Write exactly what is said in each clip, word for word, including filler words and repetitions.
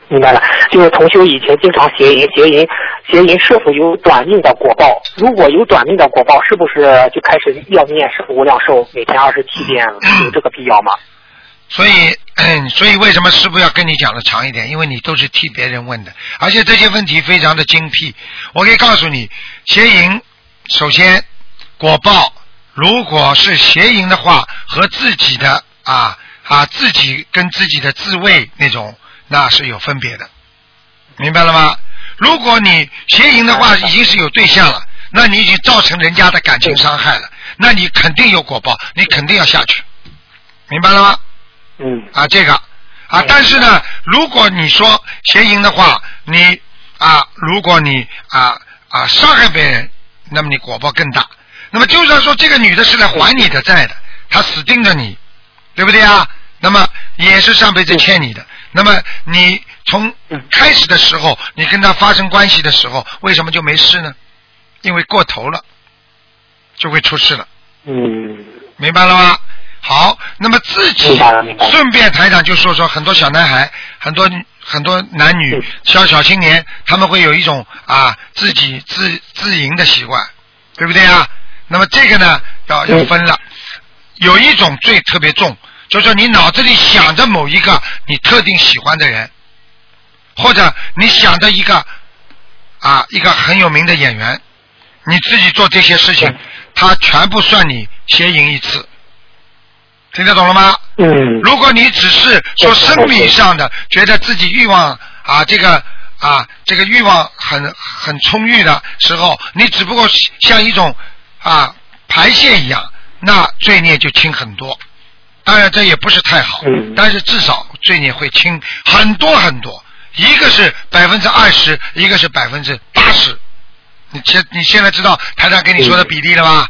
明白了，就是同修以前经常邪淫，邪淫，邪淫是否有短命的果报？如果有短命的果报，是不是就开始要念圣无量寿，每天二十七遍，有这个必要吗？ 所以，嗯，所以为什么师父要跟你讲的长一点？因为你都是替别人问的，而且这些问题非常的精辟。我可以告诉你，邪淫首先果报，如果是邪淫的话，和自己的啊啊自己跟自己的自慰那种。那是有分别的，明白了吗？如果你邪淫的话已经是有对象了，那你已经造成人家的感情伤害了，那你肯定有果报，你肯定要下去，明白了吗？ 嗯。 啊，这个啊，但是呢，如果你说邪淫的话，你啊，如果你啊啊伤害别人，那么你果报更大。那么就是说，这个女的是来还你的债的，她死盯着你，对不对啊？那么也是上辈子欠你的。那么你从开始的时候，你跟他发生关系的时候，为什么就没事呢？因为过头了，就会出事了。 嗯， 明白了吗？好，那么自己顺便台长就说说，很多小男孩，很多很多男女小小青年，他们会有一种啊自己自自淫的习惯，对不对啊？那么这个呢，要要分了，有一种罪特别重。就是说你脑子里想着某一个你特定喜欢的人，或者你想着一个啊一个很有名的演员，你自己做这些事情，他全部算你邪淫一次，听得懂了吗？ 嗯。 如果你只是说生理上的觉得自己欲望啊这个啊这个欲望很很充裕的时候，你只不过像一种啊排泄一样，那罪孽就轻很多。当然这也不是太好，但是至少罪孽会轻很多很多，一个是百分之二十，一个是百分之八十。你现你现在知道台长跟你说的比例了吗？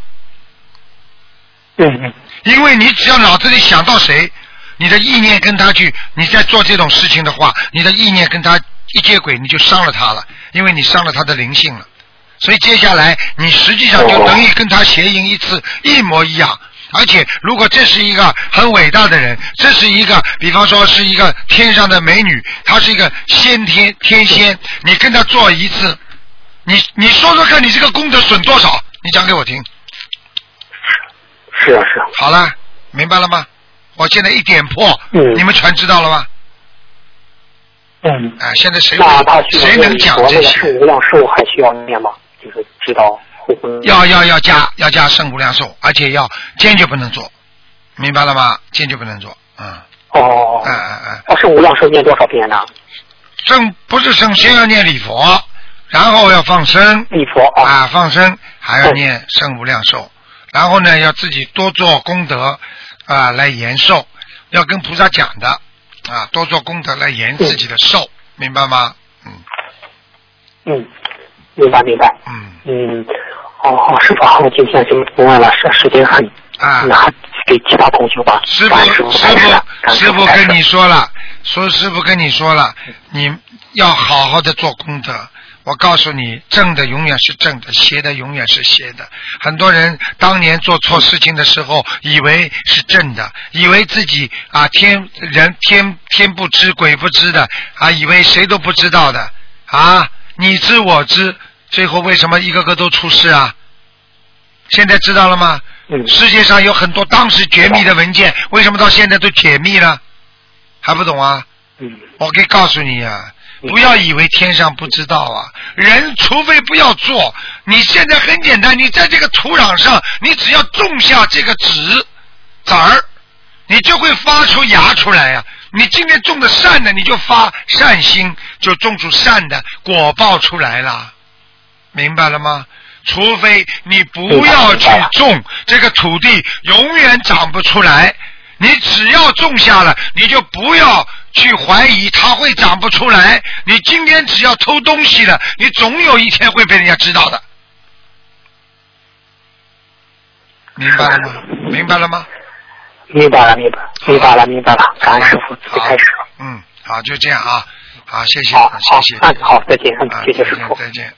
嗯。 因为你只要脑子里想到谁，你的意念跟他去，你在做这种事情的话，你的意念跟他一接轨，你就伤了他了，因为你伤了他的灵性了。所以接下来你实际上就等于跟他邪淫一次，一模一样。而且如果这是一个很伟大的人，这是一个比方说是一个天上的美女，她是一个先天天仙，你跟她做一次，你你说说看你这个功德损多少，你讲给我听。 是啊是啊。 好了，明白了吗？我现在一点破， 嗯、 你们全知道了吗？ 嗯。 啊，现在谁谁能讲这些？ 圣无量寿还需要念吗？就是知道。 要要要加要加圣无量寿，而且要坚决不能做，明白了吗？坚决不能做，嗯。 哦。 嗯嗯嗯。 哦，圣无量寿念多少遍呢？ 圣不是圣，先要念礼佛，然后要放生。 礼佛啊。 啊，放生还要念圣无量寿，然后呢要自己多做功德啊来延寿，要跟菩萨讲的啊，多做功德来延自己的寿，嗯、明白吗？嗯。 嗯，明白明白。 嗯嗯。哦，好，师傅，我今天就不问了，时时间很啊， 那给其他同学吧。 师傅，师傅，师傅跟你说了，说师傅跟你说了，你要好好的做功德。我告诉你，正的永远是正的，邪的永远是邪的。很多人当年做错事情的时候，以为是正的，以为自己啊天人天天不知鬼不知的啊，以为谁都不知道的啊，你知我知。最后为什么一个个都出事啊？现在知道了吗？ 嗯、 世界上有很多当时绝密的文件，为什么到现在都解密了？还不懂啊？ 嗯、 我可以告诉你啊，不要以为天上不知道啊，人除非不要做。你现在很简单，你在这个土壤上，你只要种下这个籽籽儿，你就会发出芽出来呀、啊。你今天种的善的，你就发善心，就种出善的果报出来了。明白了吗？除非你不要去种，这个土地永远长不出来。你只要种下了，你就不要去怀疑它会长不出来。你今天只要偷东西了，你总有一天会被人家知道的。明白了吗？明白了吗？ 明白了，明白，明白了，明白了。感恩师傅，最开始了。 嗯，好，就这样啊。好，谢谢， 好， 谢谢。 好，好，再见，谢谢师傅。 再见。